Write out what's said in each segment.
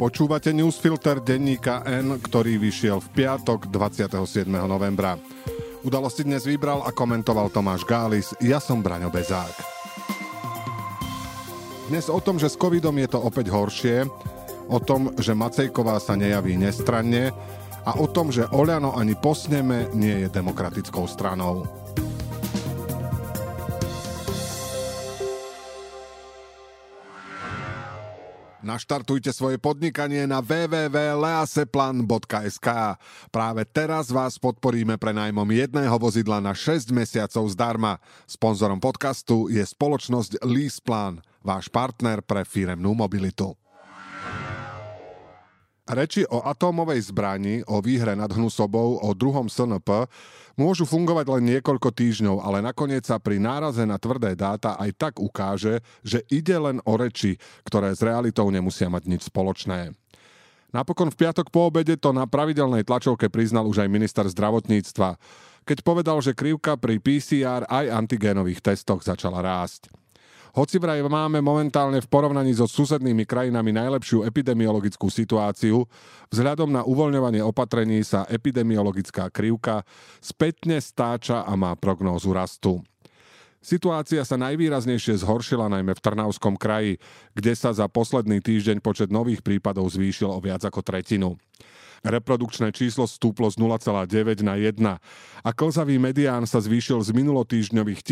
Počúvate newsfilter denníka N, ktorý vyšiel v piatok 27. novembra. Udalosti dnes vybral a komentoval Tomáš Gális, ja som Braňo Bezák. Dnes o tom, že s covidom je to opäť horšie, o tom, že Macejková sa nejaví nestranne a o tom, že Oľano ani po sneme nie je demokratickou stranou. Naštartujte svoje podnikanie na www.leaseplan.sk. Práve teraz vás podporíme prenajmom jedného vozidla na 6 mesiacov zdarma. Sponzorom podcastu je spoločnosť LeasePlan, váš partner pre firemnú mobilitu. Reči o atómovej zbrani, o výhre nad Hnusobou, o druhom SNP môžu fungovať len niekoľko týždňov, ale nakoniec sa pri náraze na tvrdé dáta aj tak ukáže, že ide len o reči, ktoré s realitou nemusia mať nič spoločné. Napokon v piatok po obede to na pravidelnej tlačovke priznal už aj minister zdravotníctva, keď povedal, že krivka pri PCR aj antigénových testoch začala rásť. Hoci vraj máme momentálne v porovnaní so susednými krajinami najlepšiu epidemiologickú situáciu, vzhľadom na uvoľňovanie opatrení sa epidemiologická krivka spätne stáča a má prognózu rastu. Situácia sa najvýraznejšie zhoršila najmä v Trnavskom kraji, kde sa za posledný týždeň počet nových prípadov zvýšil o viac ako tretinu. Reprodukčné číslo stúplo z 0,9 na 1 a klzavý medián sa zvýšil z minulotýždňových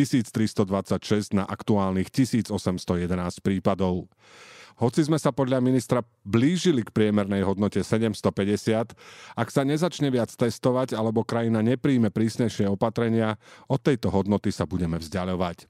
1326 na aktuálnych 1811 prípadov. Hoci sme sa podľa ministra blížili k priemernej hodnote 750, ak sa nezačne viac testovať alebo krajina nepríjme prísnejšie opatrenia, od tejto hodnoty sa budeme vzdiaľovať.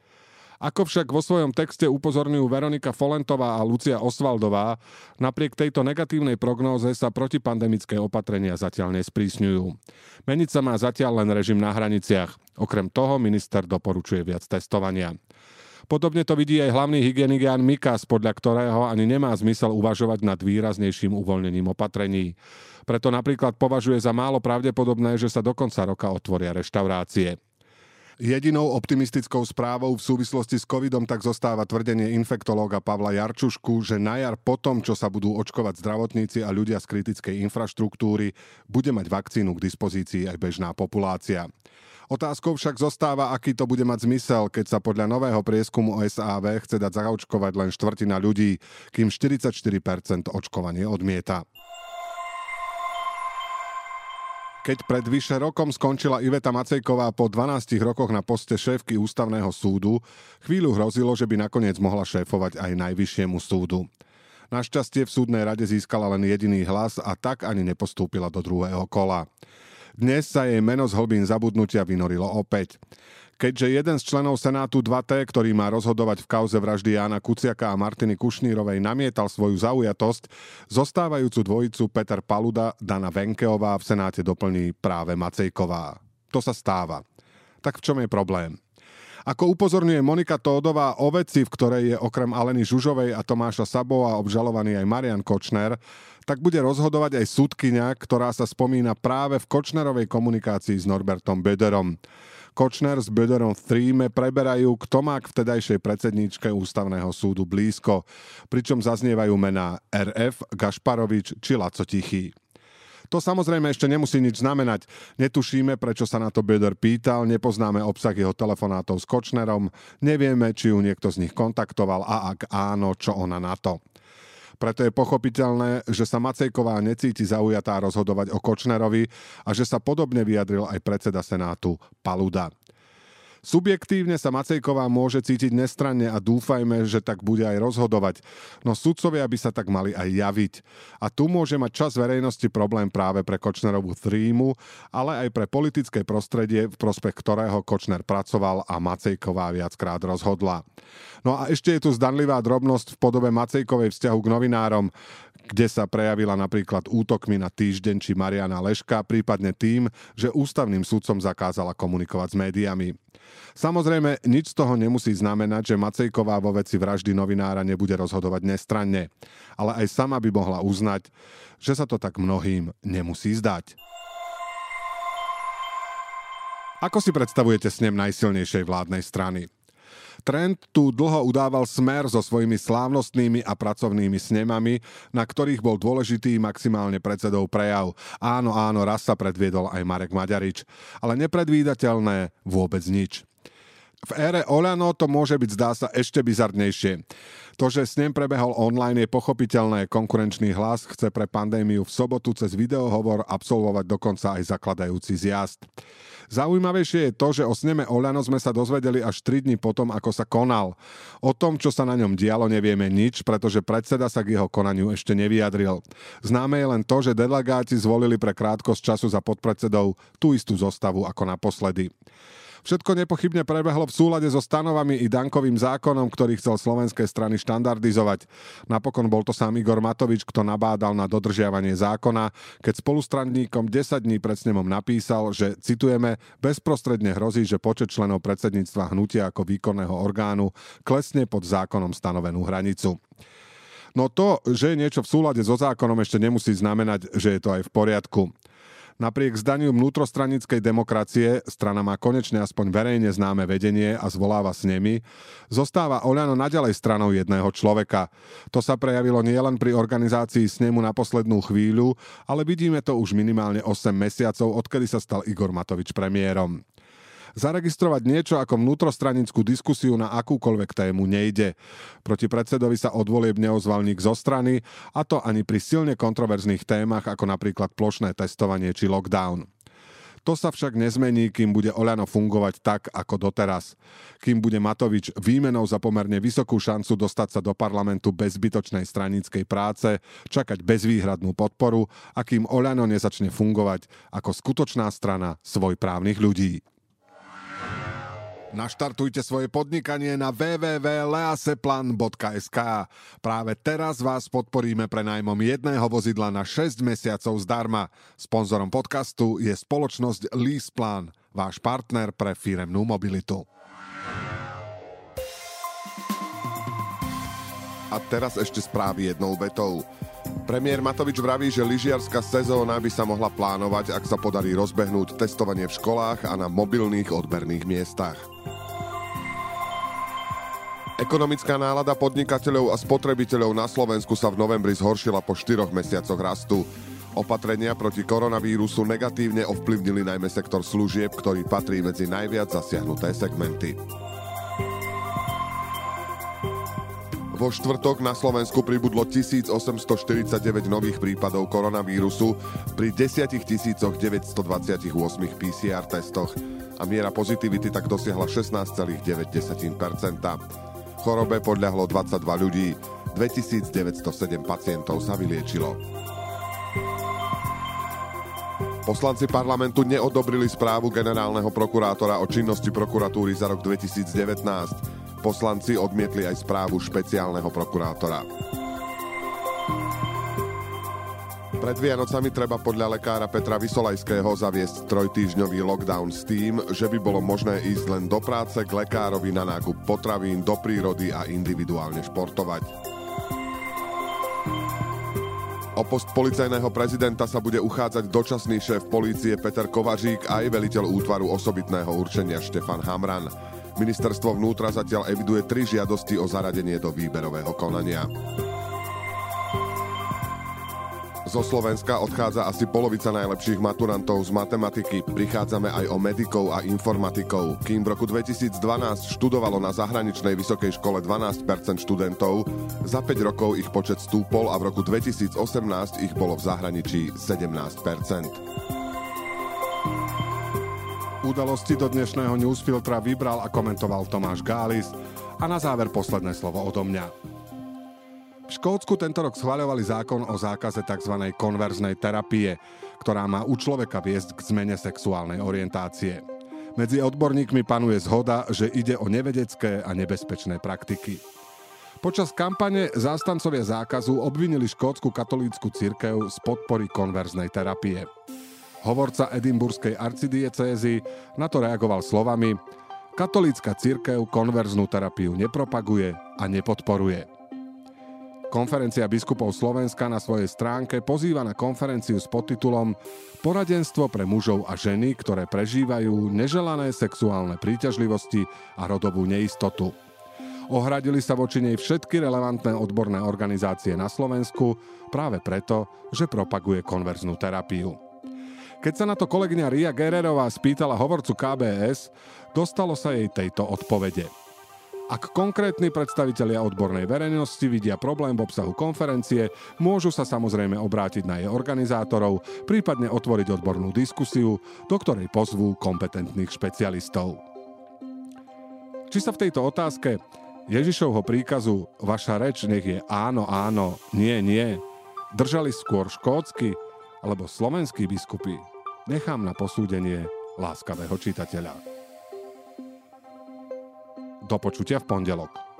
Ako však vo svojom texte upozorňujú Veronika Folentová a Lucia Osvaldová, napriek tejto negatívnej prognóze sa protipandemické opatrenia zatiaľ nesprísňujú. Meniť sa má zatiaľ len režim na hraniciach. Okrem toho minister doporučuje viac testovania. Podobne to vidí aj hlavný hygienik Ján Mikas, podľa ktorého ani nemá zmysel uvažovať nad výraznejším uvoľnením opatrení. Preto napríklad považuje za málo pravdepodobné, že sa do konca roka otvoria reštaurácie. Jedinou optimistickou správou v súvislosti s covidom tak zostáva tvrdenie infektológa Pavla Jarčušku, že na jar po tom, čo sa budú očkovať zdravotníci a ľudia z kritickej infraštruktúry, bude mať vakcínu k dispozícii aj bežná populácia. Otázkou však zostáva, aký to bude mať zmysel, keď sa podľa nového prieskumu SAV chce dať zaočkovať len štvrtina ľudí, kým 44% očkovanie odmieta. Keď pred vyše rokom skončila Iveta Macejková po 12 rokoch na poste šéfky ústavného súdu, chvíľu hrozilo, že by nakoniec mohla šéfovať aj najvyššiemu súdu. Našťastie v súdnej rade získala len jediný hlas a tak ani nepostúpila do druhého kola. Dnes sa jej meno z hlbín zabudnutia vynorilo opäť. Keďže jeden z členov Senátu 2T, ktorý má rozhodovať v kauze vraždy Jána Kuciaka a Martiny Kušnírovej, namietal svoju zaujatosť, zostávajúcu dvojicu Peter Paluda, Dana Venkeová v Senáte doplní práve Macejková. To sa stáva. Tak v čom je problém? Ako upozorňuje Monika Tódová, o veci, v ktorej je okrem Aleny Žužovej a Tomáša Sabova obžalovaný aj Marian Kočner, tak bude rozhodovať aj sudkyňa, ktorá sa spomína práve v Kočnerovej komunikácii s Norbertom Böderom. Kočner s Böderom v tríme preberajú, kto má k vtedajšej predsedníčke ústavného súdu blízko, pričom zaznievajú mená RF, Gašparovič či Laco Tichý. To samozrejme ešte nemusí nič znamenať. Netušíme, prečo sa na to Böder pýtal, nepoznáme obsah jeho telefonátov s Kočnerom, nevieme, či ju niekto z nich kontaktoval a ak áno, čo ona na to. Preto je pochopiteľné, že sa Macejková necíti zaujatá rozhodovať o Kočnerovi a že sa podobne vyjadril aj predseda Senátu Paluda. Subjektívne sa Macejková môže cítiť nestranne a dúfajme, že tak bude aj rozhodovať, no sudcovia by sa tak mali aj javiť. A tu môže mať časť verejnosti problém práve pre Kočnerovú trímu, ale aj pre politické prostredie, v prospech ktorého Kočner pracoval a Macejková viackrát rozhodla. No a ešte je tu zdanlivá drobnosť v podobe Macejkovej vzťahu k novinárom, kde sa prejavila napríklad útokmi na Týždeň či Mariana Leška, prípadne tým, že ústavným sudcom zakázala komunikovať s médiami. Samozrejme, nič z toho nemusí znamenať, že Macejková vo veci vraždy novinára nebude rozhodovať nestranne, ale aj sama by mohla uznať, že sa to tak mnohým nemusí zdať. Ako si predstavujete snem najsilnejšej vládnej strany? Trend tu dlho udával Smer so svojimi slávnostnými a pracovnými snemami, na ktorých bol dôležitý maximálne predsedov prejav. Áno, raz sa predviedol aj Marek Maďarič, ale nepredvídateľné vôbec nič. V ére Oľano to môže byť, zdá sa, ešte bizarnejšie. To, že snem prebehol online, je pochopiteľné. Konkurenčný hlas chce pre pandémiu v sobotu cez videohovor absolvovať dokonca aj zakladajúci zjazd. Zaujímavejšie je to, že o sneme Oľano sme sa dozvedeli až 3 dni potom, ako sa konal. O tom, čo sa na ňom dialo, nevieme nič, pretože predseda sa k jeho konaniu ešte nevyjadril. Známe je len to, že delegáti zvolili pre krátkosť času za podpredsedou tú istú zostavu ako naposledy. Všetko nepochybne prebehlo v súlade so stanovami i Dankovým zákonom, ktorý chcel slovenské strany štandardizovať. Napokon bol to sám Igor Matovič, kto nabádal na dodržiavanie zákona, keď spolustranníkom 10 dní pred snemom napísal, že, citujeme, bezprostredne hrozí, že počet členov predsedníctva hnutia ako výkonného orgánu klesne pod zákonom stanovenú hranicu. No to, že je niečo v súlade so zákonom, ešte nemusí znamenať, že je to aj v poriadku. Napriek zdaniu vnútrostranickej demokracie, strana má konečne aspoň verejne známe vedenie a zvoláva snemy, zostáva Oľano naďalej stranou jedného človeka. To sa prejavilo nielen pri organizácii snemu na poslednú chvíľu, ale vidíme to už minimálne 8 mesiacov, odkedy sa stal Igor Matovič premiérom. Zaregistrovať niečo ako vnútrostranickú diskusiu na akúkoľvek tému nejde. Proti predsedovi sa od volieb neozval nik zo strany, a to ani pri silne kontroverzných témach ako napríklad plošné testovanie či lockdown. To sa však nezmení, kým bude Oľano fungovať tak, ako doteraz. Kým bude Matovič výmenou za pomerne vysokú šancu dostať sa do parlamentu bez zbytočnej straníckej práce, čakať bezvýhradnú podporu a kým Oľano nezačne fungovať ako skutočná strana svojprávnych ľudí. Naštartujte svoje podnikanie na www.leaseplan.sk. Práve teraz vás podporíme prenajmom jedného vozidla na 6 mesiacov zdarma. Sponzorom podcastu je spoločnosť LeasePlan, váš partner pre firemnú mobilitu. A teraz ešte správy jednou vetou. Premiér Matovič vraví, že lyžiarska sezóna by sa mohla plánovať, ak sa podarí rozbehnúť testovanie v školách a na mobilných odberných miestach. Ekonomická nálada podnikateľov a spotrebiteľov na Slovensku sa v novembri zhoršila po 4 mesiacoch rastu. Opatrenia proti koronavírusu negatívne ovplyvnili najmä sektor služieb, ktorý patrí medzi najviac zasiahnuté segmenty. Vo štvrtok na Slovensku pribudlo 1849 nových prípadov koronavírusu pri 10 928 PCR testoch a miera pozitivity tak dosiahla 16,9%. Chorobe podľahlo 22 ľudí, 2907 pacientov sa vyliečilo. Poslanci parlamentu neodobrili správu generálneho prokurátora o činnosti prokuratúry za rok 2019. Poslanci odmietli aj správu špeciálneho prokurátora. Pred Vianocami treba podľa lekára Petra Vysolajského zaviesť 3-týždňový lockdown s tým, že by bolo možné ísť len do práce, k lekárovi, na nákup potravín, do prírody a individuálne športovať. O post policajného prezidenta sa bude uchádzať dočasný šéf polície Peter Kovařík a aj veliteľ útvaru osobitného určenia Štefan Hamran. Ministerstvo vnútra zatiaľ eviduje 3 žiadosti o zaradenie do výberového konania. Zo Slovenska odchádza asi polovica najlepších maturantov z matematiky. Prichádzame aj o medikov a informatikov. Kým v roku 2012 študovalo na zahraničnej vysokej škole 12% študentov, za 5 rokov ich počet stúpol a v roku 2018 ich bolo v zahraničí 17%. Udalosti do dnešného newsfiltra vybral a komentoval Tomáš Gális a na záver posledné slovo odo mňa. V Škótsku tento rok schvaľovali zákon o zákaze tzv. Konverznej terapie, ktorá má u človeka viesť k zmene sexuálnej orientácie. Medzi odborníkmi panuje zhoda, že ide o nevedecké a nebezpečné praktiky. Počas kampane zástancovia zákazu obvinili škótsku katolícku cirkev z podpory konverznej terapie. Hovorca edinburskej arcidiecézy na to reagoval slovami: katolícka cirkev konverznú terapiu nepropaguje a nepodporuje. Konferencia biskupov Slovenska na svojej stránke pozýva na konferenciu s podtitulom Poradenstvo pre mužov a ženy, ktoré prežívajú neželané sexuálne príťažlivosti a rodovú neistotu. Ohradili sa voči nej všetky relevantné odborné organizácie na Slovensku práve preto, že propaguje konverznú terapiu. Keď sa na to kolegyňa Ria Gererová spýtala hovorcu KBS, dostalo sa jej tejto odpovede. Ak konkrétni predstavitelia odbornej verejnosti vidia problém v obsahu konferencie, môžu sa samozrejme obrátiť na jej organizátorov, prípadne otvoriť odbornú diskusiu, do ktorej pozvú kompetentných špecialistov. Či sa v tejto otázke Ježišovho príkazu vaša reč nech je áno, áno, nie, nie, držali skôr škótsky alebo slovenskí biskupy, nechám na posúdenie láskavého čitateľa. Do počutia v pondelok.